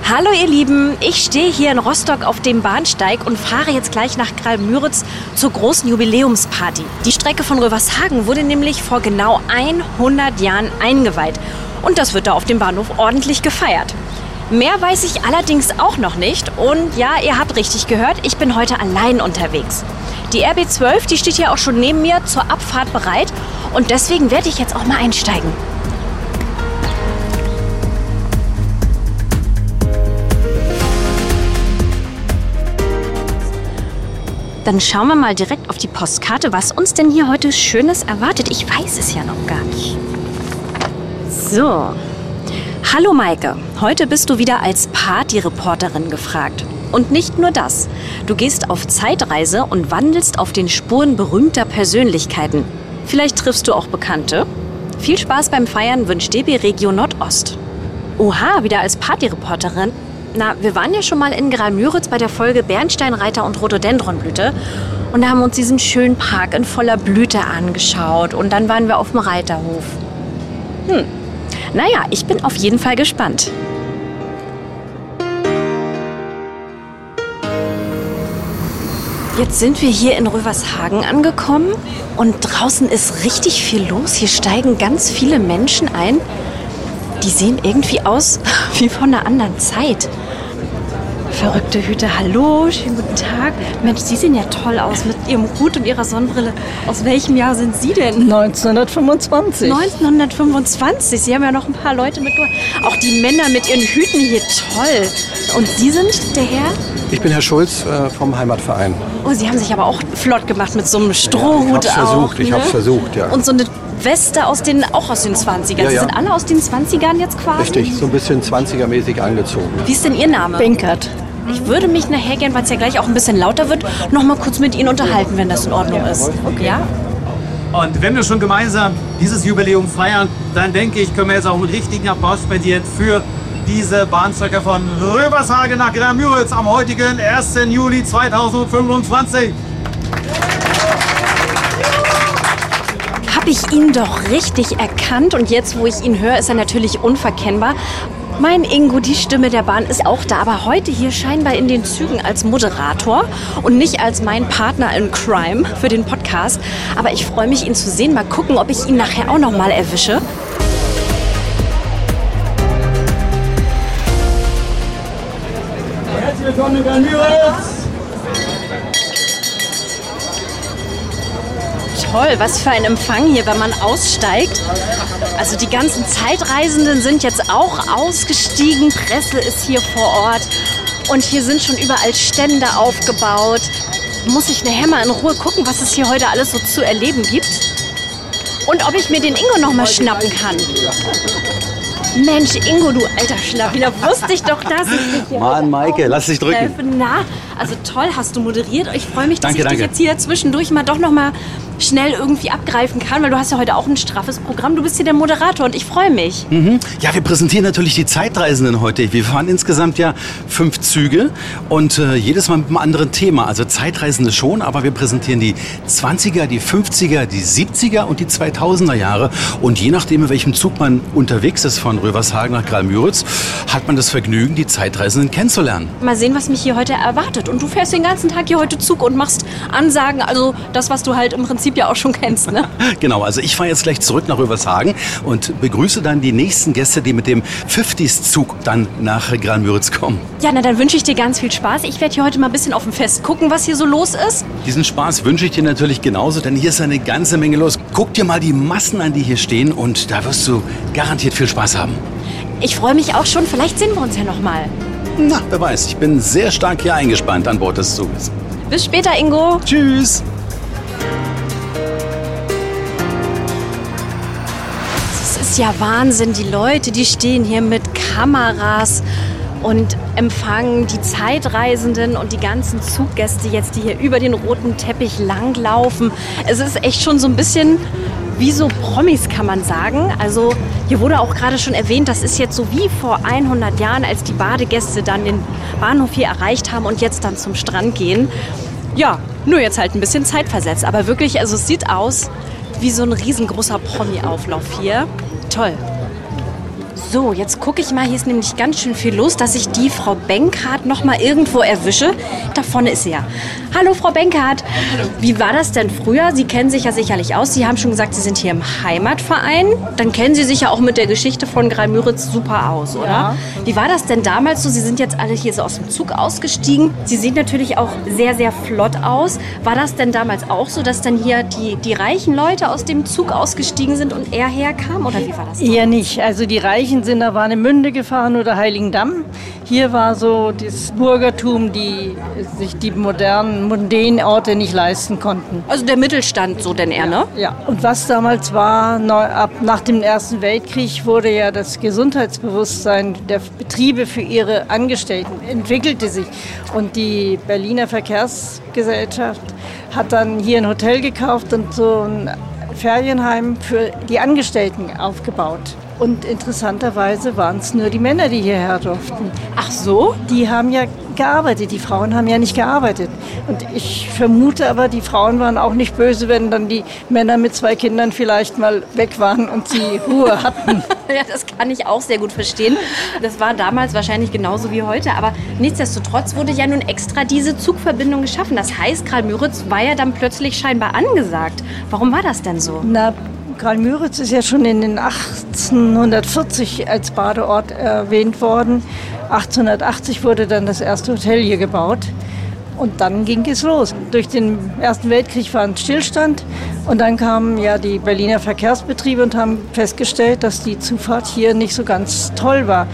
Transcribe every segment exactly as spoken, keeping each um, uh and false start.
Hallo ihr Lieben, ich stehe hier in Rostock auf dem Bahnsteig und fahre jetzt gleich nach Graal-Müritz zur großen Jubiläumsparty. Die Strecke von Rövershagen wurde nämlich vor genau hundert Jahren eingeweiht und das wird da auf dem Bahnhof ordentlich gefeiert. Mehr weiß ich allerdings auch noch nicht und ja, ihr habt richtig gehört, ich bin heute allein unterwegs. Die R B zwölf, die steht ja auch schon neben mir zur Abfahrt bereit und deswegen werde ich jetzt auch mal einsteigen. Dann schauen wir mal direkt auf die Postkarte, was uns denn hier heute Schönes erwartet. Ich weiß es ja noch gar nicht. So. Hallo Maike, heute bist du wieder als Partyreporterin gefragt. Und nicht nur das. Du gehst auf Zeitreise und wandelst auf den Spuren berühmter Persönlichkeiten. Vielleicht triffst du auch Bekannte. Viel Spaß beim Feiern wünscht D B Regio Nordost. Oha, wieder als Partyreporterin. Na, wir waren ja schon mal in Graal-Müritz bei der Folge Bernsteinreiter und Rhododendronblüte und haben uns diesen schönen Park in voller Blüte angeschaut und dann waren wir auf dem Reiterhof. Hm, naja, ich bin auf jeden Fall gespannt. Jetzt sind wir hier in Rövershagen angekommen und draußen ist richtig viel los. Hier steigen ganz viele Menschen ein. Die sehen irgendwie aus wie von einer anderen Zeit. Verrückte Hüte, hallo, schönen guten Tag. Mensch, Sie sehen ja toll aus mit Ihrem Hut und Ihrer Sonnenbrille. Aus welchem Jahr sind Sie denn? neunzehnhundertfünfundzwanzig. neunzehnhundertfünfundzwanzig, Sie haben ja noch ein paar Leute mitgebracht. Auch die Männer mit ihren Hüten hier, toll. Und Sie sind der Herr? Ich bin Herr Schulz äh, vom Heimatverein. Oh, Sie haben sich aber auch flott gemacht mit so einem Strohhut. Ja, ich hab's auch, versucht, ich ne? hab's versucht, ja. Und so eine Weste aus den, auch aus den zwanzigern. Ja, Sie ja. sind alle aus den zwanzigern jetzt quasi? Richtig, so ein bisschen zwanzigermäßig angezogen. Wie ist denn Ihr Name? Benkert. Ich würde mich nachher gern, weil es ja gleich auch ein bisschen lauter wird, noch mal kurz mit Ihnen unterhalten, wenn das in Ordnung ist. Okay. Ja? Und wenn wir schon gemeinsam dieses Jubiläum feiern, dann denke ich, können wir jetzt auch einen richtigen Applaus spendieren für diese Bahnstrecke von Rövershagen nach Graal-Müritz am heutigen ersten Juli zweitausendfünfundzwanzig. Habe ich ihn doch richtig erkannt und jetzt, wo ich ihn höre, ist er natürlich unverkennbar. Mein Ingo, die Stimme der Bahn, ist auch da, aber heute hier scheinbar in den Zügen als Moderator und nicht als mein Partner in Crime für den Podcast. Aber ich freue mich, ihn zu sehen. Mal gucken, ob ich ihn nachher auch noch mal erwische. Herzlich willkommen in Graal-Müritz. Toll, was für ein Empfang hier, wenn man aussteigt. Also die ganzen Zeitreisenden sind jetzt auch ausgestiegen. Presse ist hier vor Ort. Und hier sind schon überall Stände aufgebaut. Muss ich nachher mal in Ruhe gucken, was es hier heute alles so zu erleben gibt. Und ob ich mir den Ingo noch mal schnappen kann. Mensch, Ingo, du alter Schlawiner, wusste ich doch, dass ich dich hier Mann, Maike, lass dich drücken. helfe. Na, also toll hast du moderiert. Ich freue mich, dass Danke, ich dich danke. jetzt hier zwischendurch mal doch noch mal schnell irgendwie abgreifen kann, weil du hast ja heute auch ein straffes Programm. Du bist hier der Moderator und ich freue mich. Mhm. Ja, wir präsentieren natürlich die Zeitreisenden heute. Wir fahren insgesamt ja fünf Züge und äh, jedes Mal mit einem anderen Thema. Also Zeitreisende schon, aber wir präsentieren die zwanziger, die fünfziger, die siebziger und die zweitausender Jahre. Und je nachdem, in welchem Zug man unterwegs ist, von Rövershagen nach Graal-Müritz, hat man das Vergnügen, die Zeitreisenden kennenzulernen. Mal sehen, was mich hier heute erwartet. Und du fährst den ganzen Tag hier heute Zug und machst Ansagen, also das, was du halt im Prinzip ja auch schon kennst, ne? Genau, also ich fahre jetzt gleich zurück nach Rövershagen und begrüße dann die nächsten Gäste, die mit dem fünfziger-Zug dann nach Graal-Müritz kommen. Ja, na dann wünsche ich dir ganz viel Spaß. Ich werde hier heute mal ein bisschen auf dem Fest gucken, was hier so los ist. Diesen Spaß wünsche ich dir natürlich genauso, denn hier ist eine ganze Menge los. Guck dir mal die Massen an, die hier stehen und da wirst du garantiert viel Spaß haben. Ich freue mich auch schon. Vielleicht sehen wir uns ja noch mal. Na, wer weiß, ich bin sehr stark hier eingespannt an Bord des Zuges. Bis später, Ingo. Tschüss. Es ist ja Wahnsinn. Die Leute, die stehen hier mit Kameras und empfangen die Zeitreisenden und die ganzen Zuggäste jetzt, die hier über den roten Teppich langlaufen. Es ist echt schon so ein bisschen wie so Promis, kann man sagen. Also hier wurde auch gerade schon erwähnt, das ist jetzt so wie vor hundert Jahren, als die Badegäste dann den Bahnhof hier erreicht haben und jetzt dann zum Strand gehen. Ja, nur jetzt halt ein bisschen zeitversetzt. Aber wirklich, also es sieht aus wie so ein riesengroßer Promi-Auflauf hier. Toll. So, jetzt gucke ich mal, hier ist nämlich ganz schön viel los, dass ich die Frau Benkhardt noch mal irgendwo erwische. Da vorne ist sie ja. Hallo Frau Benkhardt. Hallo. Wie war das denn früher? Sie kennen sich ja sicherlich aus. Sie haben schon gesagt, Sie sind hier im Heimatverein. Dann kennen Sie sich ja auch mit der Geschichte von Graal-Müritz super aus, oder? Ja. Wie war das denn damals so? Sie sind jetzt alle hier so aus dem Zug ausgestiegen. Sie sehen natürlich auch sehr, sehr flott aus. War das denn damals auch so, dass dann hier die, die reichen Leute aus dem Zug ausgestiegen sind und er herkam? Oder wie war das? Eher nicht. Also die Reichen sind da Warnemünde gefahren oder Heiligendamm. Hier war so das Bürgertum, die sich die modernen, mondänen Orte nicht leisten konnten. Also der Mittelstand, so denn eher, ne? Ja. Und was damals war, neu, ab nach dem Ersten Weltkrieg wurde ja das Gesundheitsbewusstsein der Betriebe für ihre Angestellten entwickelte sich. Und die Berliner Verkehrsgesellschaft hat dann hier ein Hotel gekauft und so ein Ferienheim für die Angestellten aufgebaut. Und interessanterweise waren es nur die Männer, die hierher durften. Ach so? Die haben ja gearbeitet, die Frauen haben ja nicht gearbeitet. Und ich vermute aber, die Frauen waren auch nicht böse, wenn dann die Männer mit zwei Kindern vielleicht mal weg waren und sie Ruhe hatten. Ja, das kann ich auch sehr gut verstehen. Das war damals wahrscheinlich genauso wie heute. Aber nichtsdestotrotz wurde ja nun extra diese Zugverbindung geschaffen. Das heißt, Graal-Müritz war ja dann plötzlich scheinbar angesagt. Warum war das denn so? Na, Graal-Müritz ist ja schon in den achtzehnhundertvierzig als Badeort erwähnt worden. achtzehnhundertachtzig wurde dann das erste Hotel hier gebaut. Und dann ging es los. Durch den Ersten Weltkrieg war ein Stillstand. Und dann kamen ja die Berliner Verkehrsbetriebe und haben festgestellt, dass die Zufahrt hier nicht so ganz toll war.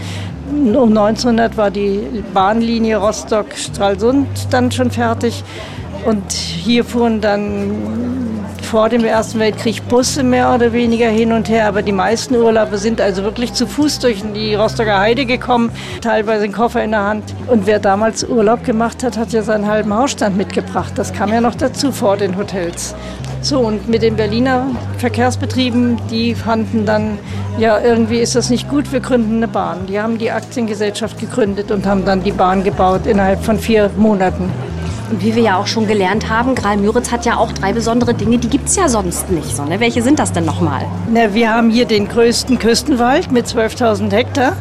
Um neunzehnhundert war die Bahnlinie Rostock-Stralsund dann schon fertig. Und hier fuhren dann vor dem Ersten Weltkrieg Busse mehr oder weniger hin und her. Aber die meisten Urlauber sind also wirklich zu Fuß durch die Rostocker Heide gekommen, teilweise einen Koffer in der Hand. Und wer damals Urlaub gemacht hat, hat ja seinen halben Hausstand mitgebracht. Das kam ja noch dazu vor den Hotels. So, und mit den Berliner Verkehrsbetrieben, die fanden dann, ja, irgendwie ist das nicht gut, wir gründen eine Bahn. Die haben die Aktiengesellschaft gegründet und haben dann die Bahn gebaut innerhalb von vier Monaten. Und wie wir ja auch schon gelernt haben, Graal-Müritz hat ja auch drei besondere Dinge, die gibt es ja sonst nicht. So, ne? Welche sind das denn nochmal? Na, wir haben hier den größten Küstenwald mit zwölftausend Hektar.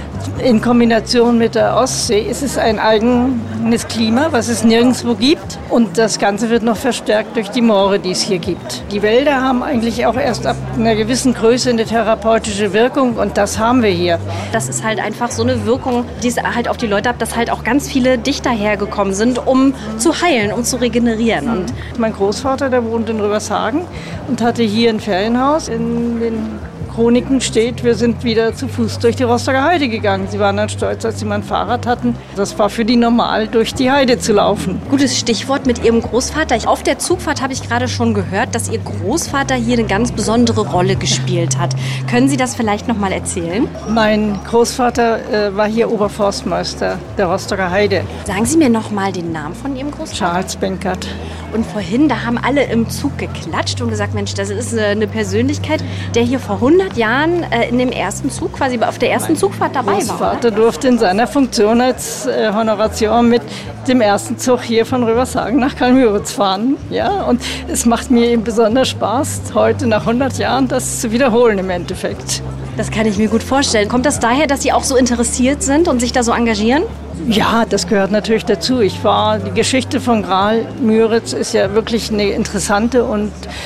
In Kombination mit der Ostsee ist es ein eigenes Klima, was es nirgendwo gibt. Und das Ganze wird noch verstärkt durch die Moore, die es hier gibt. Die Wälder haben eigentlich auch erst ab einer gewissen Größe eine therapeutische Wirkung und das haben wir hier. Das ist halt einfach so eine Wirkung, die es halt auf die Leute hat, dass halt auch ganz viele Dichter hergekommen sind, um zu heilen, um zu regenerieren. Und mein Großvater, der wohnt in Röbershagen und hatte hier ein Ferienhaus. In den Chroniken steht, wir sind wieder zu Fuß durch die Rostocker Heide gegangen. Sie waren dann stolz, als sie mal ein Fahrrad hatten. Das war für die normal, durch die Heide zu laufen. Gutes Stichwort mit Ihrem Großvater. Auf der Zugfahrt habe ich gerade schon gehört, dass Ihr Großvater hier eine ganz besondere Rolle gespielt hat. Können Sie das vielleicht noch mal erzählen? Mein Großvater äh, war hier Oberforstmeister der Rostocker Heide. Sagen Sie mir noch mal den Namen von Ihrem Großvater. Charles Benkhardt. Und vorhin, da haben alle im Zug geklatscht und gesagt, Mensch, das ist eine Persönlichkeit, der hier vor hundert Jahren äh, in dem ersten Zug, quasi auf der ersten mein Zugfahrt dabei war. Mein Großvater durfte in seiner Funktion als äh, Honoration mit dem ersten Zug hier von Röbershagen nach Graal-Müritz fahren. Ja, und es macht mir eben besonders Spaß, heute nach hundert Jahren das zu wiederholen im Endeffekt. Das kann ich mir gut vorstellen. Kommt das daher, dass Sie auch so interessiert sind und sich da so engagieren? Ja, das gehört natürlich dazu. Ich war, die Geschichte von Graal-Müritz ist ja wirklich eine interessante und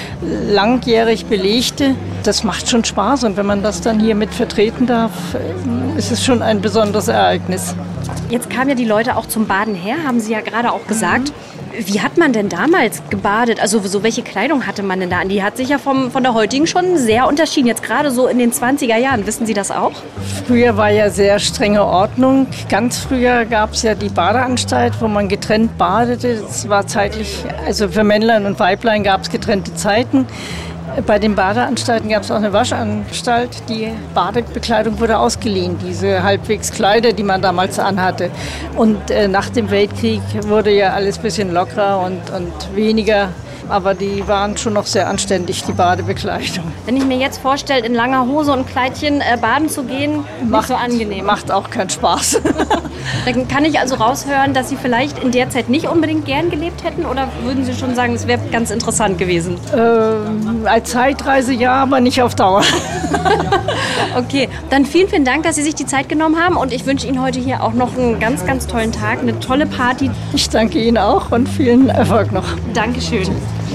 langjährig belegte. Das macht schon Spaß und wenn man das dann hier mit vertreten darf, ist es schon ein besonderes Ereignis. Jetzt kamen ja die Leute auch zum Baden her, haben Sie ja gerade auch gesagt. Wie hat man denn damals gebadet? Also so welche Kleidung hatte man denn da an? Die hat sich ja vom, von der heutigen schon sehr unterschieden. Jetzt gerade so in den zwanziger Jahren. Wissen Sie das auch? Früher war ja sehr strenge Ordnung. Ganz früher gab es ja die Badeanstalt, wo man getrennt badete. Das war zeitlich, also für Männlein und Weiblein gab es getrennte Zeiten. Bei den Badeanstalten gab es auch eine Waschanstalt. Die Badebekleidung wurde ausgeliehen, diese halbwegs Kleider, die man damals anhatte. Und äh, nach dem Weltkrieg wurde ja alles ein bisschen lockerer und, und weniger Aber die waren schon noch sehr anständig, die Badebekleidung. Wenn ich mir jetzt vorstelle, in langer Hose und Kleidchen äh, baden zu gehen, Macht, nicht so angenehm. Macht auch keinen Spaß. Dann kann ich also raushören, dass Sie vielleicht in der Zeit nicht unbedingt gern gelebt hätten, oder würden Sie schon sagen, es wäre ganz interessant gewesen? ähm, als Zeitreise ja, aber nicht auf Dauer. Okay, dann vielen, vielen Dank, dass Sie sich die Zeit genommen haben, und ich wünsche Ihnen heute hier auch noch einen ganz, ganz tollen Tag, eine tolle Party. Ich danke Ihnen auch und vielen Erfolg noch. Dankeschön.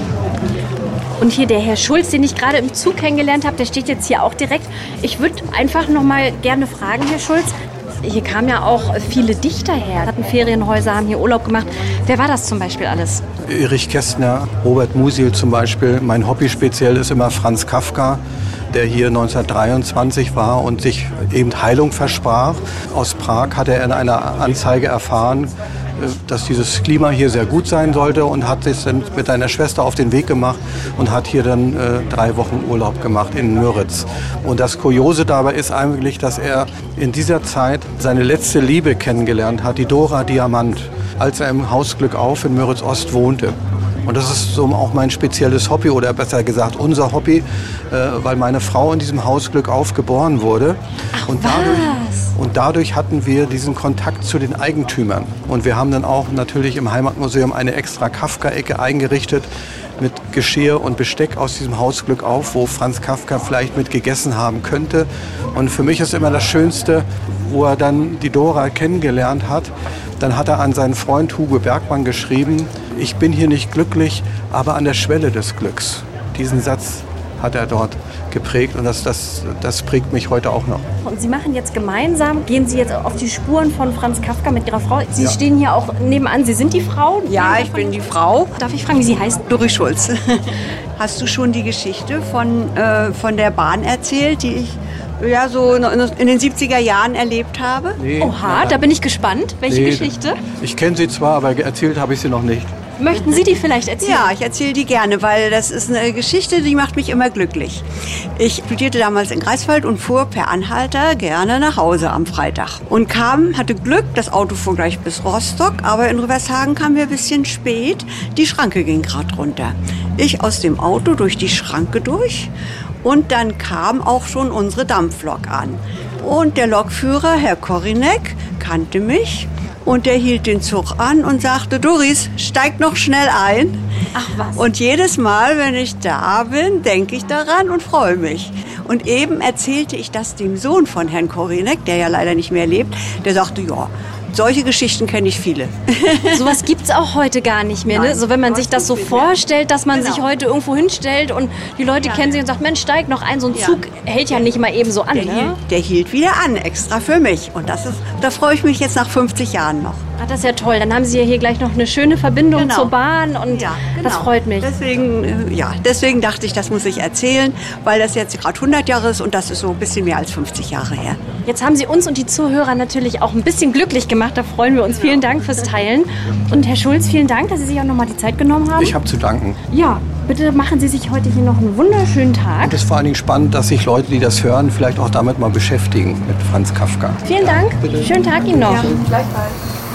Und hier der Herr Schulz, den ich gerade im Zug kennengelernt habe, der steht jetzt hier auch direkt. Ich würde einfach noch mal gerne fragen, Herr Schulz, hier kamen ja auch viele Dichter her, hatten Ferienhäuser, haben hier Urlaub gemacht. Wer war das zum Beispiel alles? Erich Kästner, Robert Musil zum Beispiel. Mein Hobby speziell ist immer Franz Kafka, der hier neunzehnhundertdreiundzwanzig war und sich eben Heilung versprach. Aus Prag hat er in einer Anzeige erfahren, dass dieses Klima hier sehr gut sein sollte, und hat sich dann mit seiner Schwester auf den Weg gemacht und hat hier dann äh, drei Wochen Urlaub gemacht in Müritz. Und das Kuriose dabei ist eigentlich, dass er in dieser Zeit seine letzte Liebe kennengelernt hat, die Dora Diamant, als er im Haus Glückauf in Müritz Ost wohnte. Und das ist so auch mein spezielles Hobby, oder besser gesagt unser Hobby, äh, weil meine Frau in diesem Haus Glückauf geboren wurde. Ach, und dadurch, und dadurch hatten wir diesen Kontakt zu den Eigentümern. Und wir haben dann auch natürlich im Heimatmuseum eine extra Kafka-Ecke eingerichtet mit Geschirr und Besteck aus diesem Haus Glückauf, wo Franz Kafka vielleicht mit gegessen haben könnte. Und für mich ist immer das Schönste, wo er dann die Dora kennengelernt hat. Dann hat er an seinen Freund Hugo Bergmann geschrieben: Ich bin hier nicht glücklich, aber an der Schwelle des Glücks. Diesen Satz hat er dort geprägt, und das, das, das prägt mich heute auch noch. Und Sie machen jetzt gemeinsam, gehen Sie jetzt auf die Spuren von Franz Kafka mit Ihrer Frau. Sie Ja. stehen hier auch nebenan. Sie sind die Frau? Ja, ich bin die Frau. Darf ich fragen, wie Sie heißt? Doris Schulz. Hast du schon die Geschichte von, äh, von der Bahn erzählt, die ich ja, so in den siebziger Jahren erlebt habe? Nee, Oha, da bin ich gespannt. Welche nee, Geschichte? Ich kenne sie zwar, aber erzählt habe ich sie noch nicht. Möchten Sie die vielleicht erzählen? Ja, ich erzähle die gerne, weil das ist eine Geschichte, die macht mich immer glücklich. Ich studierte damals in Greifswald und fuhr per Anhalter gerne nach Hause am Freitag. Und kam, hatte Glück, das Auto fuhr gleich bis Rostock, aber in Rüvershagen kamen wir ein bisschen spät. Die Schranke ging gerade runter. Ich aus dem Auto durch die Schranke durch, und dann kam auch schon unsere Dampflok an. Und der Lokführer, Herr Korinek, kannte mich. Und der hielt den Zug an und sagte: Doris, steig noch schnell ein. Ach was. Und jedes Mal, wenn ich da bin, denke ich daran und freue mich. Und eben erzählte ich das dem Sohn von Herrn Korinek, der ja leider nicht mehr lebt. Der sagte: Ja, solche Geschichten kenne ich viele. Sowas gibt es auch heute gar nicht mehr. Ne? Nein, So, wenn man sich das so sowas gibt's nicht mehr. vorstellt, dass man Genau. sich heute irgendwo hinstellt und die Leute Ja. kennen sich und sagt, Mensch, steig noch ein. So ein Ja. Zug hält ja nicht mal eben so an. Der, Ne? hielt, der hielt wieder an, extra für mich. Und das ist, da freue ich mich jetzt nach fünfzig Jahren noch. Ah, das ist ja toll. Dann haben Sie ja hier gleich noch eine schöne Verbindung Genau. zur Bahn, und Ja, das freut mich. Deswegen, äh, ja, deswegen dachte ich, das muss ich erzählen, weil das jetzt gerade hundert Jahre ist, und das ist so ein bisschen mehr als fünfzig Jahre her. Jetzt haben Sie uns und die Zuhörer natürlich auch ein bisschen glücklich gemacht. Da freuen wir uns. Vielen Dank fürs Teilen. Und Herr Schulz, vielen Dank, dass Sie sich auch noch mal die Zeit genommen haben. Ich habe zu danken. Ja, bitte machen Sie sich heute hier noch einen wunderschönen Tag. Und es ist vor allen Dingen spannend, dass sich Leute, die das hören, vielleicht auch damit mal beschäftigen, mit Franz Kafka. Vielen Dank. Schönen Tag Ihnen noch. Gleichfalls.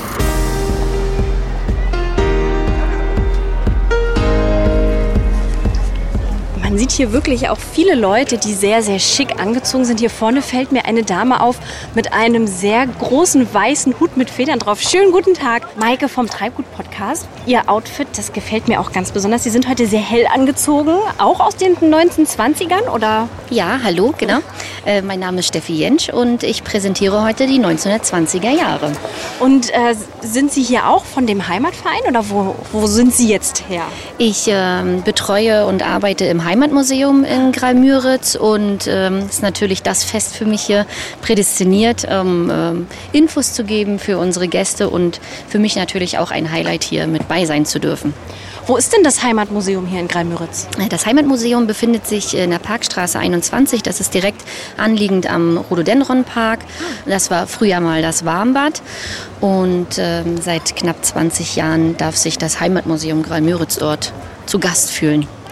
Man sieht hier wirklich auch viele Leute, die sehr, sehr schick angezogen sind. Hier vorne fällt mir eine Dame auf mit einem sehr großen weißen Hut mit Federn drauf. Schönen guten Tag, Maike vom Treibgut-Podcast. Ihr Outfit, das gefällt mir auch ganz besonders. Sie sind heute sehr hell angezogen, auch aus den neunzehnhundertzwanzigern, oder? Ja, hallo, genau. Äh, mein Name ist Steffi Jentsch und ich präsentiere heute die neunzehnhundertzwanziger Jahre. Und äh, sind Sie hier auch von dem Heimatverein, oder wo, wo sind Sie jetzt her? Ich ähm, betreue und arbeite im Heimatmuseum in Graal-Müritz und ähm, ist natürlich das Fest für mich hier prädestiniert, um ähm, Infos zu geben für unsere Gäste und für mich natürlich auch ein Highlight hier mit bei sein zu dürfen. Wo ist denn das Heimatmuseum hier in Graal-Müritz? Das Heimatmuseum befindet sich in der Parkstraße einundzwanzig. Das ist direkt anliegend am Rhododendron-Park. Das war früher mal das Warmbad. Und ähm, seit knapp zwanzig Jahren darf sich das Heimatmuseum Graal-Müritz dort zu Gast fühlen.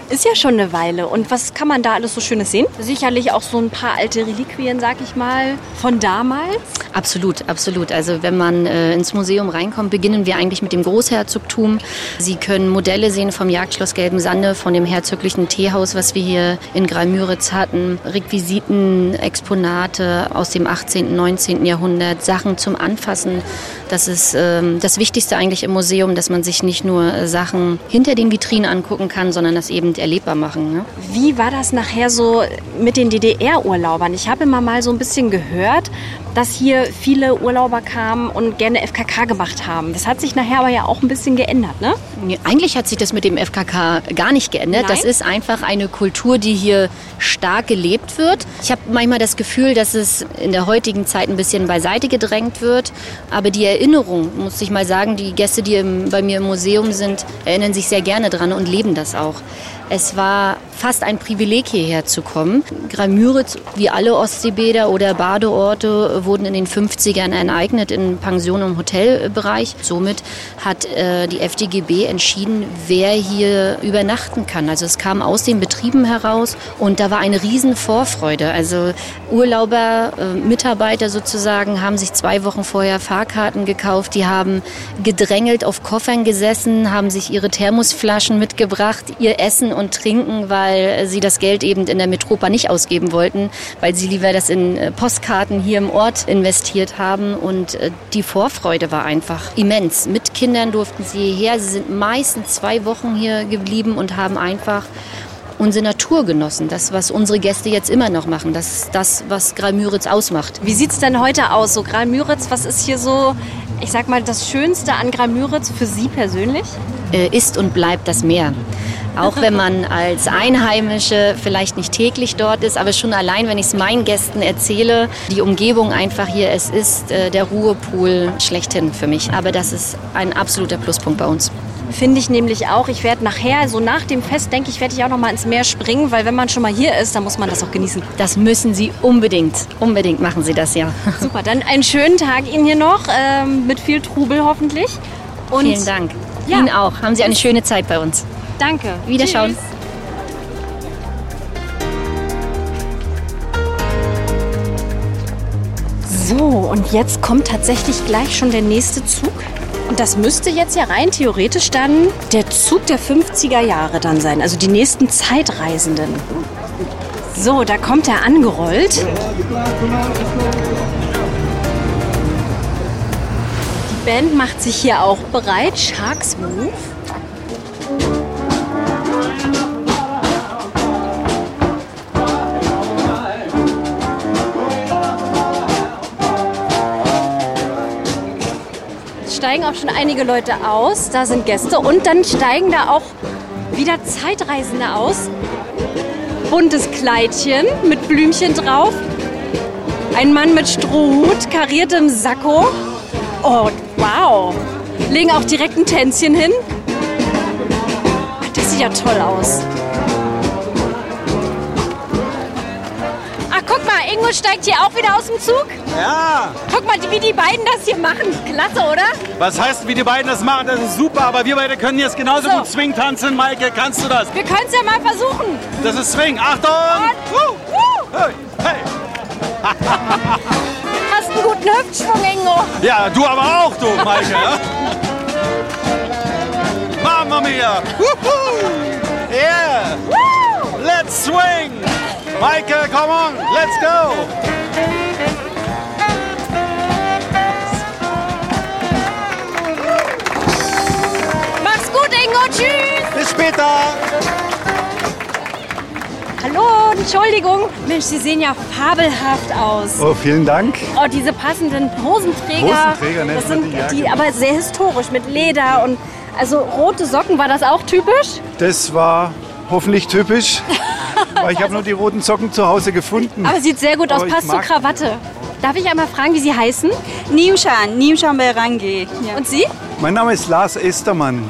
Ist ja schon eine Weile. Und was kann man da alles so Schönes sehen? Sicherlich auch so ein paar alte Reliquien, sag ich mal, von damals. Absolut, absolut. Also wenn man äh, ins Museum reinkommt, beginnen wir eigentlich mit dem Großherzogtum. Sie können Modelle sehen vom Jagdschloss Gelben Sande, von dem herzoglichen Teehaus, was wir hier in Graal-Müritz hatten. Requisiten, Exponate aus dem achtzehnten, neunzehnten Jahrhundert, Sachen zum Anfassen. Das ist ähm, das Wichtigste eigentlich im Museum, dass man sich nicht nur äh, Sachen hinter den Vitrinen angucken kann, sondern das eben erlebbar machen. Ne? Wie war das nachher so mit den D D R-Urlaubern? Ich habe immer mal so ein bisschen gehört, dass hier viele Urlauber kamen und gerne F K K gemacht haben. Das hat sich nachher aber ja auch ein bisschen geändert, ne? Eigentlich hat sich das mit dem F K K gar nicht geändert. Nein? Das ist einfach eine Kultur, die hier stark gelebt wird. Ich habe manchmal das Gefühl, dass es in der heutigen Zeit ein bisschen beiseite gedrängt wird. Aber die Erinnerung, muss ich mal sagen, die Gäste, die im, bei mir im Museum sind, erinnern sich sehr gerne dran und leben das auch. Es war fast ein Privileg, hierher zu kommen. Graal-Müritz, wie alle Ostseebäder oder Badeorte, wurden in den fünfzigern enteignet im Pension- und Hotelbereich. Somit hat äh, die F D G B entschieden, wer hier übernachten kann. Also es kam aus den Betrieben heraus und da war eine riesen Vorfreude. Also Urlauber, äh, Mitarbeiter sozusagen, haben sich zwei Wochen vorher Fahrkarten gekauft. Die haben gedrängelt auf Koffern gesessen, haben sich ihre Thermosflaschen mitgebracht, ihr Essen und Trinken, weil sie das Geld eben in der Metropa nicht ausgeben wollten, weil sie lieber das in Postkarten hier im Ort investiert haben. Und die Vorfreude war einfach immens. Mit Kindern durften sie hierher. Sie sind meistens zwei Wochen hier geblieben und haben einfach unsere Natur genossen. Das, was unsere Gäste jetzt immer noch machen. Das ist das, was Graal-Müritz ausmacht. Wie sieht es denn heute aus? So Graal-Müritz, was ist hier so, ich sag mal, das Schönste an Graal-Müritz für Sie persönlich? Äh, ist und bleibt das Meer. Auch wenn man als Einheimische vielleicht nicht täglich dort ist, aber schon allein, wenn ich es meinen Gästen erzähle, die Umgebung einfach hier, es ist äh, der Ruhepool schlechthin für mich. Aber das ist ein absoluter Pluspunkt bei uns. Finde ich nämlich auch. Ich werde nachher, so nach dem Fest, denke ich, werde ich auch noch mal ins Meer springen, weil wenn man schon mal hier ist, dann muss man das auch genießen. Das müssen Sie unbedingt. Unbedingt machen Sie das, ja. Super, dann einen schönen Tag Ihnen hier noch, ähm, mit viel Trubel hoffentlich. Und vielen Dank. Ja. Ihnen auch. Haben Sie eine schöne Zeit bei uns. Danke. Wiederschauen. Tschüss. So, und jetzt kommt tatsächlich gleich schon der nächste Zug. Und das müsste jetzt ja rein theoretisch dann der Zug der fünfziger Jahre dann sein, also die nächsten Zeitreisenden. So, da kommt er angerollt. Die Band macht sich hier auch bereit. Sharks Move. Steigen auch schon einige Leute aus, da sind Gäste und dann steigen da auch wieder Zeitreisende aus. Buntes Kleidchen mit Blümchen drauf, ein Mann mit Strohhut, kariertem Sakko. Oh, wow! Legen auch direkt ein Tänzchen hin. Das sieht ja toll aus. Ach, guck mal, Ingo steigt hier auch wieder aus dem Zug. Ja! Guck mal, wie die beiden das hier machen. Klasse, oder? Was heißt, wie die beiden das machen? Das ist super, aber wir beide können jetzt genauso So. gut Swing tanzen. Maike, kannst du das? Wir können es ja mal versuchen. Das ist Swing. Achtung! Und, wuh, wuh. Hey, hey. Hast einen guten Hüftschwung, Ingo. Ja, du aber auch, du, Maike. Ja? Mamma mia! Woohoo. Yeah! Woo. Let's swing! Maike, come on, let's go! Mach's gut, Ingo. Tschüss. Bis später! Hallo, Entschuldigung. Mensch, Sie sehen ja fabelhaft aus. Oh, vielen Dank. Oh, diese passenden Hosenträger. Hosenträger, nennt das man sind die, ja, die, genau. aber sehr historisch mit Leder und also rote Socken. War das auch typisch? Das war hoffentlich typisch, weil ich habe nur die roten Socken zu Hause gefunden. Aber sieht sehr gut aus. Aber ich Passt zur mag- Krawatte. Darf ich einmal fragen, wie Sie heißen? Nimshan, Nimshan Berangi. Ja. Und Sie? Mein Name ist Lars Estermann.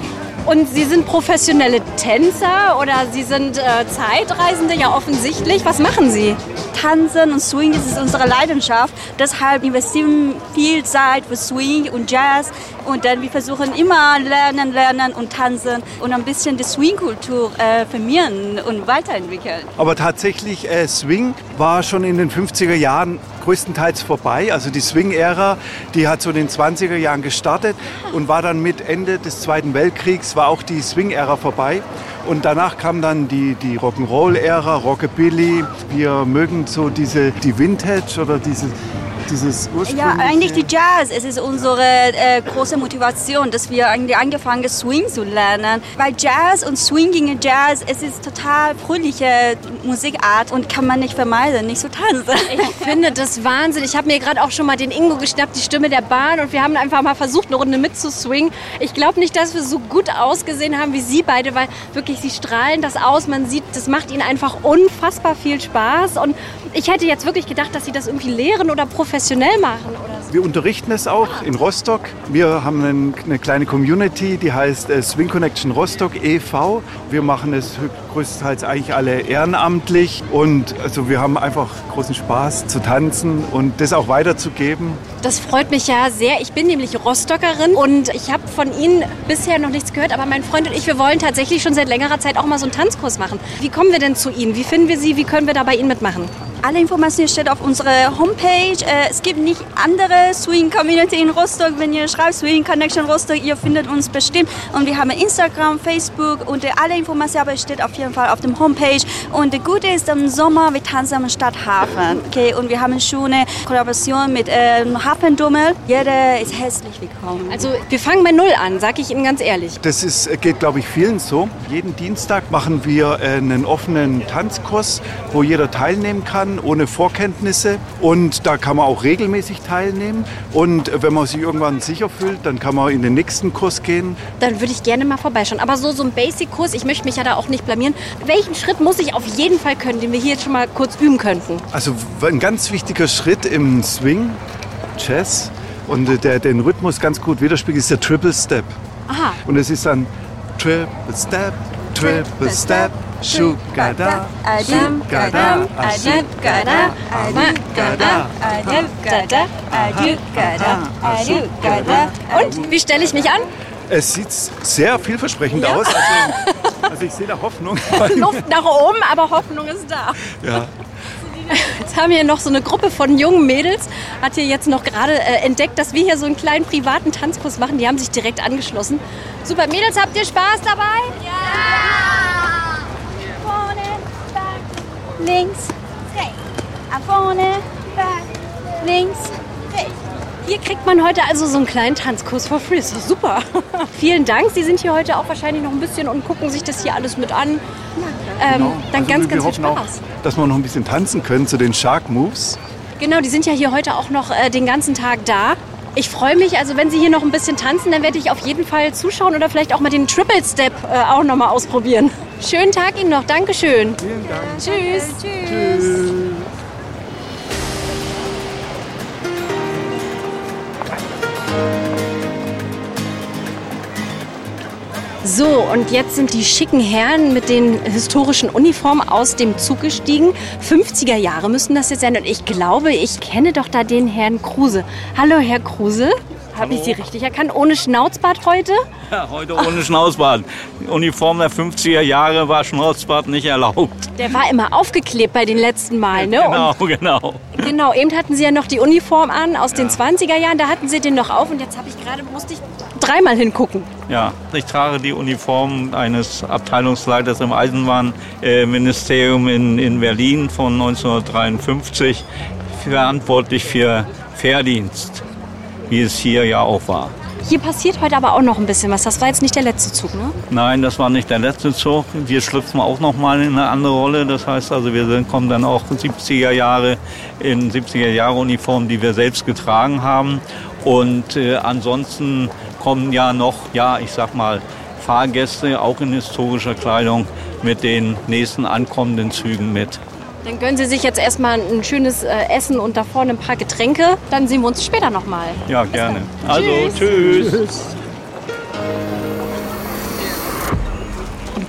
Und Sie sind professionelle Tänzer oder Sie sind äh, Zeitreisende? Ja, offensichtlich. Was machen Sie? Tanzen und Swing, das ist unsere Leidenschaft. Deshalb investieren wir viel Zeit für Swing und Jazz. Und dann wir versuchen immer lernen, lernen und tanzen und ein bisschen die Swing-Kultur äh, vermehren und weiterentwickeln. Aber tatsächlich, äh, Swing war schon in den fünfziger Jahren größtenteils vorbei. Also die Swing-Ära, die hat so in den zwanziger Jahren gestartet und war dann mit Ende des Zweiten Weltkriegs, war auch die Swing-Ära vorbei. Und danach kam dann die, die Rock'n'Roll-Ära, Rockabilly. Wir mögen so diese, die Vintage oder diese, dieses ursprüngliche... Ja, eigentlich die Jazz. Es ist unsere äh, große Motivation, dass wir eigentlich angefangen haben, Swing zu lernen. Weil Jazz und Swinging Jazz, es ist total fröhliche Musikart und kann man nicht vermeiden, nicht so tanzen. Ich finde das Wahnsinn. Ich habe mir gerade auch schon mal den Ingo geschnappt, die Stimme der Bahn, und wir haben einfach mal versucht, eine Runde mitzuswingen. Ich glaube nicht, dass wir so gut ausgesehen haben wie Sie beide, weil wirklich, Sie strahlen das aus. Man sieht, das macht Ihnen einfach unfassbar viel Spaß. Und ich hätte jetzt wirklich gedacht, dass Sie das irgendwie lehren oder professionell machen oder so. Wir unterrichten es auch in Rostock. Wir haben einen, eine kleine Community, die heißt äh, Swing Connection Rostock e V Wir machen es größtenteils eigentlich alle ehrenamtlich und also wir haben einfach großen Spaß zu tanzen und das auch weiterzugeben. Das freut mich ja sehr. Ich bin nämlich Rostockerin und ich habe von Ihnen bisher noch nichts gehört, aber mein Freund und ich, wir wollen tatsächlich schon seit längerer Zeit auch mal so einen Tanzkurs machen. Wie kommen wir denn zu Ihnen? Wie finden wir Sie? Wie können wir da bei Ihnen mitmachen? Alle Informationen stehen auf unserer Homepage. Es gibt nicht andere Swing-Community in Rostock. Wenn ihr schreibt Swing Connection Rostock, ihr findet uns bestimmt. Und wir haben Instagram, Facebook und alle Informationen stehen auf jeden Fall auf dem Homepage. Und das Gute ist, im Sommer, wir tanzen am Stadthafen. Okay? Und wir haben schon eine Kollaboration mit ähm, Hafendummel. Jeder ist herzlich willkommen. Also wir fangen bei Null an, sage ich Ihnen ganz ehrlich. Das ist, geht, glaube ich, vielen so. Jeden Dienstag machen wir einen offenen Tanzkurs, wo jeder teilnehmen kann, ohne Vorkenntnisse. Und da kann man auch regelmäßig teilnehmen. Und wenn man sich irgendwann sicher fühlt, dann kann man in den nächsten Kurs gehen. Dann würde ich gerne mal vorbeischauen. Aber so, so ein Basic-Kurs, ich möchte mich ja da auch nicht blamieren. Welchen Schritt muss ich auf jeden Fall können, den wir hier jetzt schon mal kurz üben könnten? Also ein ganz wichtiger Schritt im Swing, Jazz, und der den Rhythmus ganz gut widerspiegelt, ist der Triple Step. Aha. Und es ist dann Triple Step, Triple Step, Shugada, Shugada, Shugada, Und wie stelle ich mich an? Es sieht sehr vielversprechend ja. aus. Also, also ich sehe da Hoffnung. Luft nach oben, aber Hoffnung ist da. Ja. Jetzt haben wir hier noch so eine Gruppe von jungen Mädels, hat hier jetzt noch gerade äh, entdeckt, dass wir hier so einen kleinen privaten Tanzkurs machen. Die haben sich direkt angeschlossen. Super, Mädels, habt ihr Spaß dabei? Ja! Vorne, back, links, rechts. Vorne, back, links, rechts. Hier kriegt man heute also so einen kleinen Tanzkurs for free. Das ist doch super. Vielen Dank. Sie sind hier heute auch wahrscheinlich noch ein bisschen und gucken sich das hier alles mit an. Ähm, genau. Dann also ganz, ganz viel Spaß. Auch, dass wir noch ein bisschen tanzen können zu den Shark Moves. Genau, die sind ja hier heute auch noch äh, den ganzen Tag da. Ich freue mich, also wenn Sie hier noch ein bisschen tanzen, dann werde ich auf jeden Fall zuschauen oder vielleicht auch mal den Triple Step äh, auch noch mal ausprobieren. Schönen Tag Ihnen noch. Dankeschön. Vielen Dank. Tschüss. Tschüss. Tschüss. So, und jetzt sind die schicken Herren mit den historischen Uniformen aus dem Zug gestiegen. fünfziger Jahre müssen das jetzt sein. Und ich glaube, ich kenne doch da den Herrn Kruse. Hallo, Herr Kruse. Habe ich Sie richtig erkannt? Ohne Schnauzbart heute? Ja, heute ohne Schnauzbart. Die Uniform der fünfziger Jahre war Schnauzbart nicht erlaubt. Der war immer aufgeklebt bei den letzten Malen, ne? Genau, und genau. Genau, eben hatten Sie ja noch die Uniform an aus ja. den zwanziger Jahren. Da hatten Sie den noch auf und jetzt habe ich gerade, musste ich dreimal hingucken. Ja, ich trage die Uniform eines Abteilungsleiters im Eisenbahnministerium in, in Berlin von neunzehnhundertdreiundfünfzig, verantwortlich für Fährdienst, wie es hier ja auch war. Hier passiert heute aber auch noch ein bisschen was. Das war jetzt nicht der letzte Zug, ne? Nein, das war nicht der letzte Zug. Wir schlüpfen auch noch mal in eine andere Rolle. Das heißt also, wir sind, kommen dann auch siebziger Jahre in siebziger Jahre Uniformen, die wir selbst getragen haben. Und äh, ansonsten kommen ja noch, ja, ich sag mal, Fahrgäste auch in historischer Kleidung mit den nächsten ankommenden Zügen mit. Dann gönnen Sie sich jetzt erstmal ein schönes äh, Essen und da vorne ein paar Getränke. Dann sehen wir uns später nochmal. Ja, gerne. Also, tschüss. tschüss.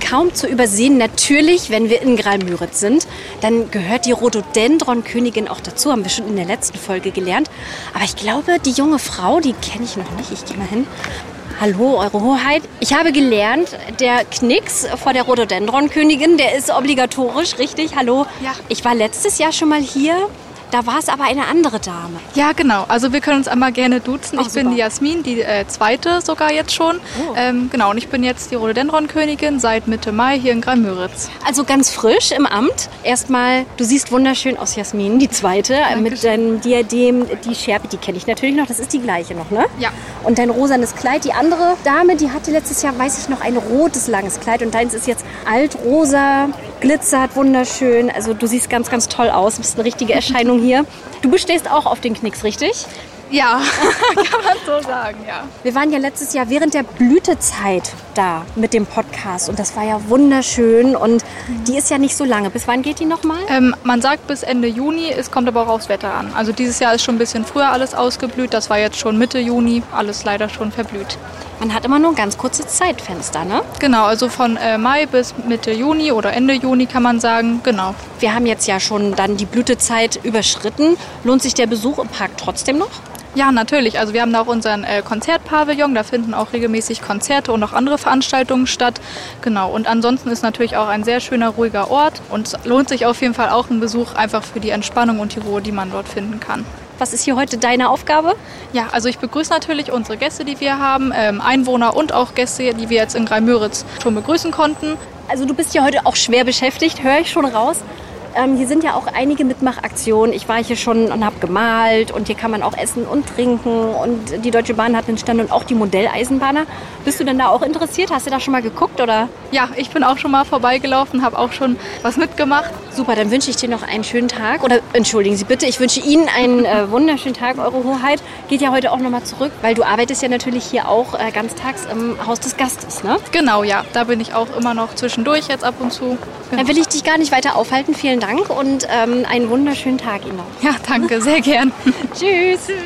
kaum zu übersehen. Natürlich, wenn wir in Graal-Müritz sind, dann gehört die Rhododendron-Königin auch dazu. Haben wir schon in der letzten Folge gelernt. Aber ich glaube, die junge Frau, die kenne ich noch nicht. Ich gehe mal hin. Hallo, Eure Hoheit. Ich habe gelernt, der Knicks vor der Rhododendron-Königin, der ist obligatorisch, richtig? Hallo? Ja. Ich war letztes Jahr schon mal hier. Da war es aber eine andere Dame. Ja, genau. Also wir können uns einmal gerne duzen. Ach, ich bin super. die Jasmin, die äh, zweite sogar jetzt schon. Oh. Ähm, genau, und ich bin jetzt die Rhododendron-Königin seit Mitte Mai hier in Graal-Müritz. Also ganz frisch im Amt. Erstmal, du siehst wunderschön aus, Jasmin, die zweite. Dankeschön. Mit deinem Diadem, die Schärpe, die kenne ich natürlich noch. Das ist die gleiche noch, ne? Ja. Und dein rosanes Kleid. Die andere Dame, die hatte letztes Jahr, weiß ich noch, ein rotes langes Kleid. Und deins ist jetzt altrosa, glitzert, wunderschön. Also du siehst ganz, ganz toll aus. Du bist eine richtige Erscheinung hier. Du bestehst auch auf den Knicks, richtig? Ja, kann man so sagen, ja. Wir waren ja letztes Jahr während der Blütezeit da mit dem Podcast und das war ja wunderschön und die ist ja nicht so lange. Bis wann geht die nochmal? Ähm, man sagt bis Ende Juni, es kommt aber auch aufs Wetter an. Also dieses Jahr ist schon ein bisschen früher alles ausgeblüht, das war jetzt schon Mitte Juni, alles leider schon verblüht. Man hat immer nur ein ganz kurzes Zeitfenster, ne? Genau, also von äh, Mai bis Mitte Juni oder Ende Juni kann man sagen, genau. Wir haben jetzt ja schon dann die Blütezeit überschritten. Lohnt sich der Besuch im Park trotzdem noch? Ja, natürlich. Also wir haben da auch unseren äh, Konzertpavillon, da finden auch regelmäßig Konzerte und auch andere Veranstaltungen statt. Genau, und ansonsten ist natürlich auch ein sehr schöner, ruhiger Ort und es lohnt sich auf jeden Fall auch ein Besuch einfach für die Entspannung und die Ruhe, die man dort finden kann. Was ist hier heute deine Aufgabe? Ja, also ich begrüße natürlich unsere Gäste, die wir haben, ähm, Einwohner und auch Gäste, die wir jetzt in Graal-Müritz schon begrüßen konnten. Also du bist ja heute auch schwer beschäftigt, höre ich schon raus. Ähm, hier sind ja auch einige Mitmachaktionen. Ich war hier schon und habe gemalt und hier kann man auch essen und trinken und die Deutsche Bahn hat einen Stand und auch die Modelleisenbahner. Bist du denn da auch interessiert? Hast du da schon mal geguckt, oder? Ja, ich bin auch schon mal vorbeigelaufen, habe auch schon was mitgemacht. Super, dann wünsche ich dir noch einen schönen Tag. Oder entschuldigen Sie bitte, ich wünsche Ihnen einen äh, wunderschönen Tag, Eure Hoheit. Geht ja heute auch nochmal zurück, weil du arbeitest ja natürlich hier auch äh, ganztags im Haus des Gastes, ne? Genau, ja. Da bin ich auch immer noch zwischendurch jetzt ab und zu. Genau. Dann will ich dich gar nicht weiter aufhalten. Vielen Dank und ähm, einen wunderschönen Tag Ihnen noch. Ja, danke, sehr gern. Tschüss. Tschüss.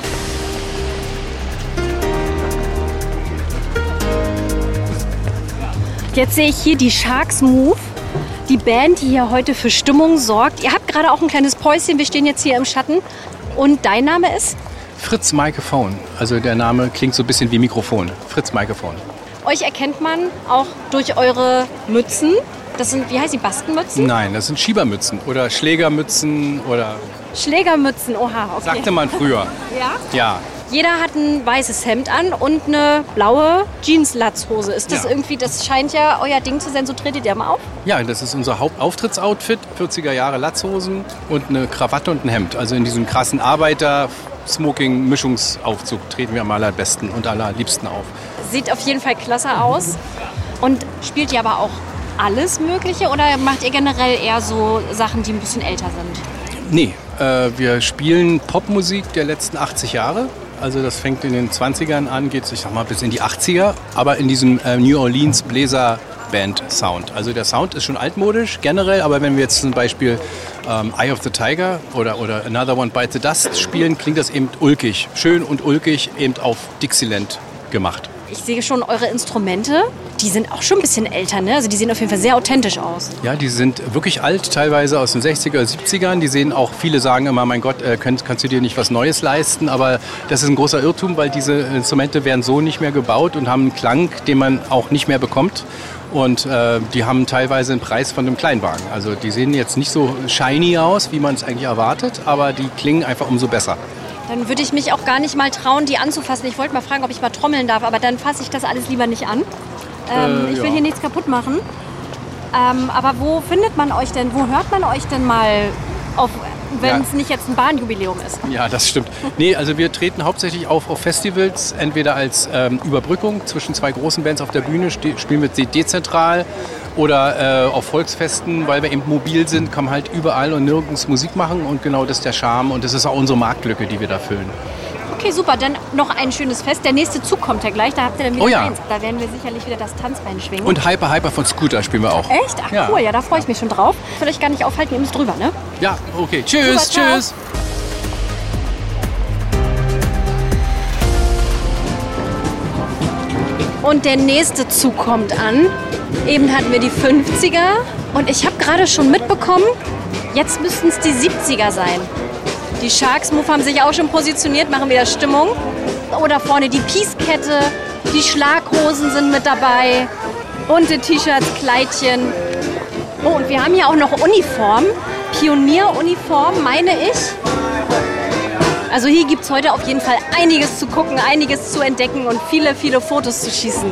Jetzt sehe ich hier die Sharks Move, die Band, die hier heute für Stimmung sorgt. Ihr habt gerade auch ein kleines Päuschen, wir stehen jetzt hier im Schatten. Und dein Name ist? Fritz Microphone. Also der Name klingt so ein bisschen wie Mikrofon. Fritz Microphone. Euch erkennt man auch durch eure Mützen. Das sind, wie heißt die, Bastenmützen? Nein, das sind Schiebermützen oder Schlägermützen oder... Schlägermützen, oha, okay. Sagte man früher. Ja? Ja. Jeder hat ein weißes Hemd an und eine blaue Jeans-Latzhose. Ist das Ja. irgendwie, das scheint ja euer Ding zu sein, so tretet ihr mal auf? Ja, das ist unser Hauptauftritts-Outfit. vierziger Jahre Latzhosen und eine Krawatte und ein Hemd. Also in diesem krassen Arbeiter-Smoking-Mischungsaufzug treten wir am allerbesten und allerliebsten auf. Sieht auf jeden Fall klasse aus. Und spielt ihr aber auch alles Mögliche oder macht ihr generell eher so Sachen, die ein bisschen älter sind? Nee, äh, wir spielen Popmusik der letzten achtzig Jahre. Also das fängt in den zwanzigern an, geht ich sag mal bis in die achtziger, aber in diesem äh, New Orleans Bläser Band Sound. Also der Sound ist schon altmodisch generell, aber wenn wir jetzt zum Beispiel ähm, Eye of the Tiger oder, oder Another One Bites the Dust spielen, klingt das eben ulkig. Schön und ulkig, eben auf Dixieland gemacht. Ich sehe schon eure Instrumente, die sind auch schon ein bisschen älter, ne? Also die sehen auf jeden Fall sehr authentisch aus. Ja, die sind wirklich alt, teilweise aus den sechziger, siebzigern. Die sehen auch, viele sagen immer, mein Gott, äh, kannst, kannst du dir nicht was Neues leisten? Aber das ist ein großer Irrtum, weil diese Instrumente werden so nicht mehr gebaut und haben einen Klang, den man auch nicht mehr bekommt. Und äh, die haben teilweise einen Preis von einem Kleinwagen. Also die sehen jetzt nicht so shiny aus, wie man es eigentlich erwartet, aber die klingen einfach umso besser. Dann würde ich mich auch gar nicht mal trauen, die anzufassen. Ich wollte mal fragen, ob ich mal trommeln darf, aber dann fasse ich das alles lieber nicht an. Ähm, Äh, ich will ja. hier nichts kaputt machen. Ähm, aber wo findet man euch denn? Wo hört man euch denn mal, wenn es Ja. nicht jetzt ein Bahnjubiläum ist? Ja, das stimmt. Nee, also wir treten hauptsächlich auf auf Festivals, entweder als ähm, Überbrückung zwischen zwei großen Bands auf der Bühne, ste- spielen wir de- dezentral oder äh, auf Volksfesten, weil wir eben mobil sind, kann man halt überall und nirgends Musik machen und genau das ist der Charme und das ist auch unsere Marktlücke, die wir da füllen. Okay, super. Dann noch ein schönes Fest. Der nächste Zug kommt ja gleich. Da habt ihr dann wieder Oh ja. eins. Da werden wir sicherlich wieder das Tanzbein schwingen. Und Hyper Hyper von Scooter spielen wir auch. Echt? Ach Ja. cool, ja, da freue ich mich schon drauf. Ich will euch gar nicht aufhalten, ihr müsst drüber, ne? Ja, okay. Tschüss, Super, ciao. tschüss. Und der nächste Zug kommt an. Eben hatten wir die fünfziger und ich habe gerade schon mitbekommen, jetzt müssten es die siebziger sein. Die Sharks Move haben sich auch schon positioniert, machen wieder Stimmung. Oder vorne die Peace-Kette, die Schlaghosen sind mit dabei, bunte T-Shirts, Kleidchen. Oh, und wir haben hier auch noch Uniformen, Pionieruniformen, meine ich. Also hier gibt es heute auf jeden Fall einiges zu gucken, einiges zu entdecken und viele, viele Fotos zu schießen.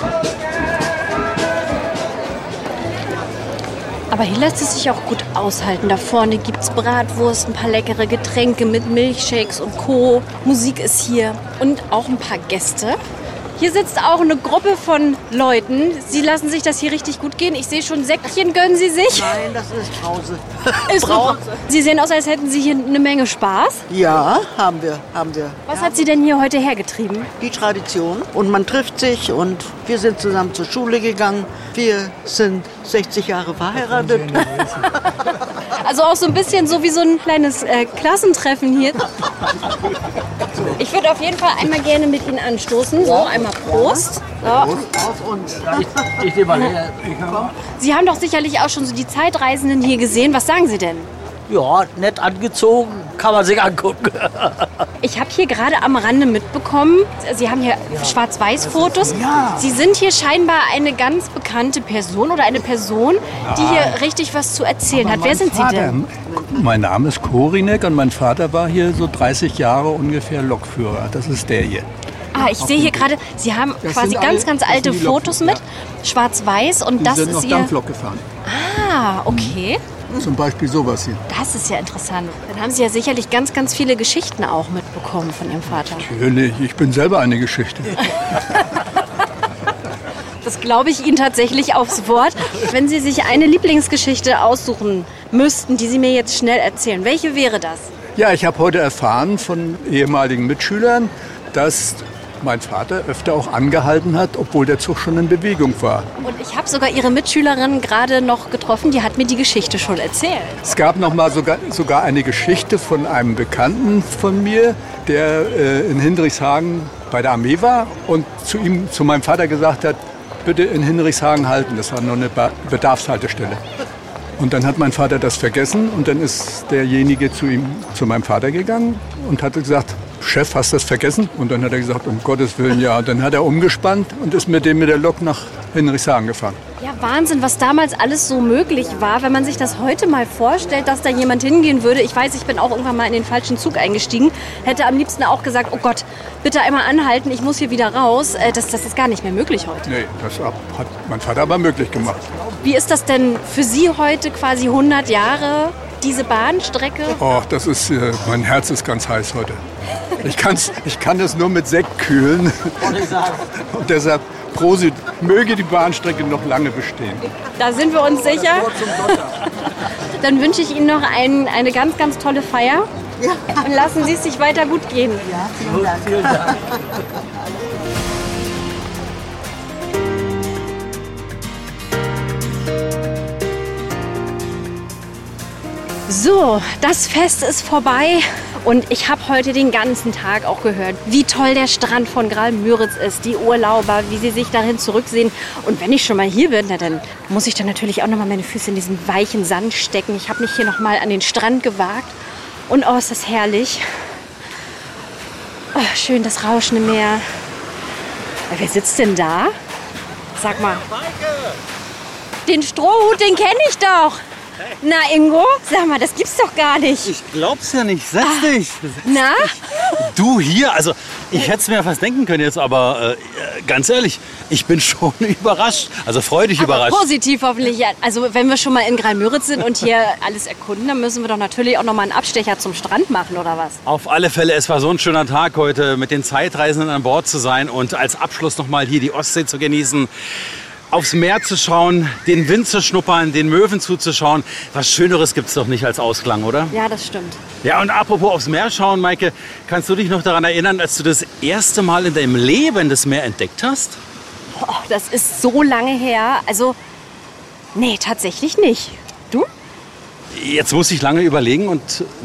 Aber hier lässt es sich auch gut aushalten. Da vorne gibt es Bratwurst, ein paar leckere Getränke mit Milchshakes und Co. Musik ist hier und auch ein paar Gäste. Hier sitzt auch eine Gruppe von Leuten. Sie lassen sich das hier richtig gut gehen. Ich sehe schon, Säckchen gönnen Sie sich. Nein, das ist Brause. Ist Brause. Sie sehen aus, als hätten Sie hier eine Menge Spaß. Ja, haben wir, haben wir. Was hat Sie denn hier heute hergetrieben? Die Tradition. Und man trifft sich und wir sind zusammen zur Schule gegangen. Wir sind sechzig Jahre verheiratet. Also auch so ein bisschen so wie so ein kleines äh, Klassentreffen hier. Ich würde auf jeden Fall einmal gerne mit Ihnen anstoßen. So, einmal Prost. So. Auf uns. Ich, ich nehme mal her. Sie haben doch sicherlich auch schon so die Zeitreisenden hier gesehen. Was sagen Sie denn? Ja, nett angezogen, kann man sich angucken. Ich habe hier gerade am Rande mitbekommen, Sie haben hier Schwarz-Weiß-Fotos. Ja. Sie sind hier scheinbar eine ganz bekannte Person oder eine Person, die hier richtig was zu erzählen Aber hat. Wer sind Sie Vater, denn? Mein Name ist Korinek und mein Vater war hier so dreißig Jahre ungefähr Lokführer. Das ist der hier. Ah, ich sehe hier gerade, Sie haben Das quasi sind ganz, alle- ganz das alte sind die Lok- Fotos mit, schwarz-weiß und Die das sind ist noch Ihr... Dampflok gefahren. Ah, okay. Zum Beispiel sowas hier. Das ist ja interessant. Dann haben Sie ja sicherlich ganz, ganz viele Geschichten auch mitbekommen von Ihrem Vater. Natürlich, ich bin selber eine Geschichte. Das glaube ich Ihnen tatsächlich aufs Wort. Wenn Sie sich eine Lieblingsgeschichte aussuchen müssten, die Sie mir jetzt schnell erzählen, welche wäre das? Ja, ich habe heute erfahren von ehemaligen Mitschülern, dass mein Vater öfter auch angehalten hat, obwohl der Zug schon in Bewegung war. Und ich habe sogar Ihre Mitschülerin gerade noch getroffen, die hat mir die Geschichte schon erzählt. Es gab noch mal sogar, sogar eine Geschichte von einem Bekannten von mir, der äh, in Hinrichshagen bei der Armee war und zu ihm, zu meinem Vater gesagt hat, bitte in Hinrichshagen halten, das war nur eine Ba- Bedarfshaltestelle. Und dann hat mein Vater das vergessen und dann ist derjenige zu ihm, zu meinem Vater gegangen und hat gesagt, Chef, hast du das vergessen? Und dann hat er gesagt, um Gottes Willen, ja. Und dann hat er umgespannt und ist mit dem mit der Lok nach Hinrichshagen gefahren. Ja, Wahnsinn, was damals alles so möglich war. Wenn man sich das heute mal vorstellt, dass da jemand hingehen würde. Ich weiß, ich bin auch irgendwann mal in den falschen Zug eingestiegen. Hätte am liebsten auch gesagt, oh Gott, bitte einmal anhalten, ich muss hier wieder raus. Äh, Das, das ist gar nicht mehr möglich heute. Nee, das hat mein Vater aber möglich gemacht. Wie ist das denn für Sie heute, quasi hundert Jahre, diese Bahnstrecke? Oh, das ist, äh, mein Herz ist ganz heiß heute. Ich, kann's, ich kann das nur mit Sekt kühlen. Und deshalb, Prosit, möge die Bahnstrecke noch lange bestehen. Da sind wir uns sicher. Dann wünsche ich Ihnen noch ein, eine ganz, ganz tolle Feier. Und lassen Sie es sich weiter gut gehen. Ja, vielen Dank. Vielen Dank. So, das Fest ist vorbei und ich habe heute den ganzen Tag auch gehört, wie toll der Strand von Graal-Müritz ist, die Urlauber, wie sie sich darin zurücksehen. Und wenn ich schon mal hier bin, na, dann muss ich dann natürlich auch noch mal meine Füße in diesen weichen Sand stecken. Ich habe mich hier noch mal an den Strand gewagt und oh, ist das herrlich. Oh, schön das rauschende Meer. Wer sitzt denn da? Sag mal. Den Strohhut, den kenne ich doch. Na, Ingo, sag mal, das gibt's doch gar nicht. Ich glaub's ja nicht. Setz dich. Setz Na? dich. Du hier, also ich hätte es mir fast denken können jetzt, aber äh, ganz ehrlich, ich bin schon überrascht. Also freudig Aber überrascht. positiv hoffentlich. Ja. Also wenn wir schon mal in Graal-Müritz sind und hier alles erkunden, dann müssen wir doch natürlich auch noch mal einen Abstecher zum Strand machen, oder was? Auf alle Fälle, es war so ein schöner Tag heute, mit den Zeitreisenden an Bord zu sein und als Abschluss noch mal hier die Ostsee zu genießen. Aufs Meer zu schauen, den Wind zu schnuppern, den Möwen zuzuschauen. Was Schöneres gibt's doch nicht als Ausklang, oder? Ja, das stimmt. Ja, und apropos aufs Meer schauen, Maike, kannst du dich noch daran erinnern, als du das erste Mal in deinem Leben das Meer entdeckt hast? Oh, das ist so lange her. Also, nee, tatsächlich nicht. Du? Jetzt muss ich lange überlegen und nein.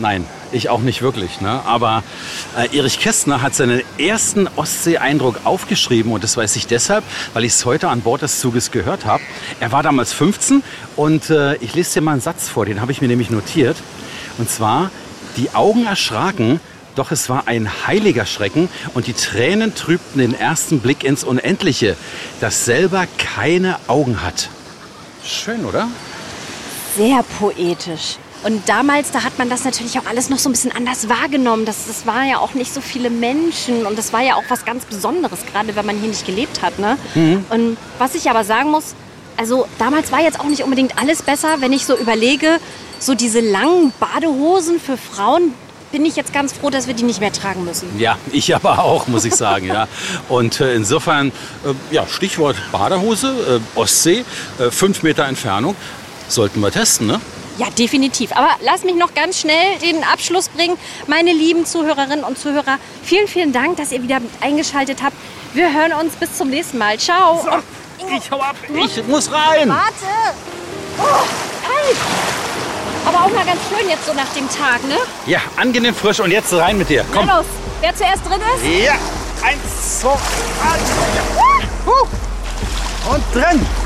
Ich auch nicht wirklich, ne? Aber äh, Erich Kästner hat seinen ersten Ostsee-Eindruck aufgeschrieben und das weiß ich deshalb, weil ich es heute an Bord des Zuges gehört habe. Er war damals fünfzehn und äh, ich lese dir mal einen Satz vor, den habe ich mir nämlich notiert. Und zwar, die Augen erschraken, doch es war ein heiliger Schrecken und die Tränen trübten den ersten Blick ins Unendliche, das selber keine Augen hat. Schön, oder? Sehr poetisch. Und damals, da hat man das natürlich auch alles noch so ein bisschen anders wahrgenommen. Das, das war ja auch nicht so viele Menschen und das war ja auch was ganz Besonderes, gerade wenn man hier nicht gelebt hat. Ne? Mhm. Und was ich aber sagen muss, also damals war jetzt auch nicht unbedingt alles besser, wenn ich so überlege, so diese langen Badehosen für Frauen, bin ich jetzt ganz froh, dass wir die nicht mehr tragen müssen. Ja, ich aber auch, muss ich sagen. Ja. Und äh, insofern, äh, ja, Stichwort Badehose, äh, Ostsee, äh, fünf Meter Entfernung, sollten wir testen, ne? Ja, definitiv. Aber lass mich noch ganz schnell den Abschluss bringen. Meine lieben Zuhörerinnen und Zuhörer, vielen, vielen Dank, dass ihr wieder eingeschaltet habt. Wir hören uns bis zum nächsten Mal. Ciao. So, ich hau ab. Ich muss rein. Warte. Oh, kalt. Aber auch mal ganz schön jetzt so nach dem Tag, ne? Ja, angenehm frisch. Und jetzt rein mit dir. Komm. Na los. Wer zuerst drin ist? Ja. Eins, zwei, drei. Und drin.